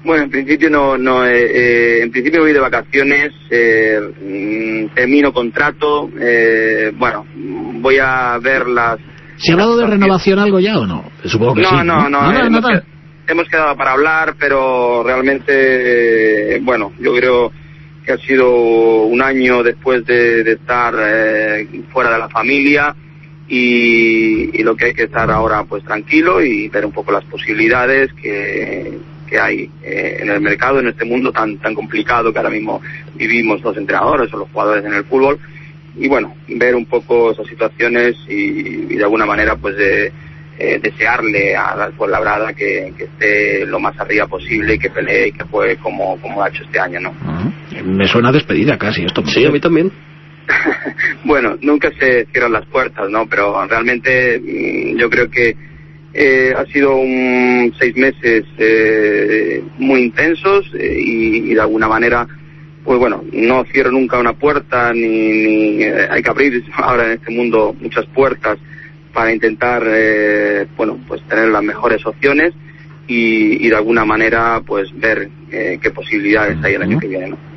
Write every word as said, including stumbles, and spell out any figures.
Bueno, en principio no, no eh, eh, en principio voy de vacaciones, eh, termino contrato, eh, bueno, voy a ver las... ¿Se ha hablado de renovación algo ya o no? Supongo que no, sí. No, no, no, nada, hemos, nada. hemos quedado para hablar, pero realmente, eh, bueno, yo creo que ha sido un año después de, de estar eh, fuera de la familia y, y lo que hay que estar ahora pues tranquilo y ver un poco las posibilidades que... que hay eh, en el mercado, en este mundo tan tan complicado que ahora mismo vivimos los entrenadores o los jugadores en el fútbol, y bueno, ver un poco esas situaciones y, y de alguna manera pues de, eh, desearle a la Fuenlabrada que, que esté lo más arriba posible y que pelee y que juegue como, como ha hecho este año, ¿no? Uh-huh. Me suena despedida casi esto. Sí, a mí también. Bueno, nunca se cierran las puertas, ¿no? Pero realmente yo creo que Eh, ha sido un seis meses eh, muy intensos eh, y, y de alguna manera, pues bueno, no cierro nunca una puerta ni, ni eh, hay que abrir ahora en este mundo muchas puertas para intentar, eh, bueno, pues tener las mejores opciones y, y de alguna manera, pues ver eh, qué posibilidades hay el año que viene, ¿no?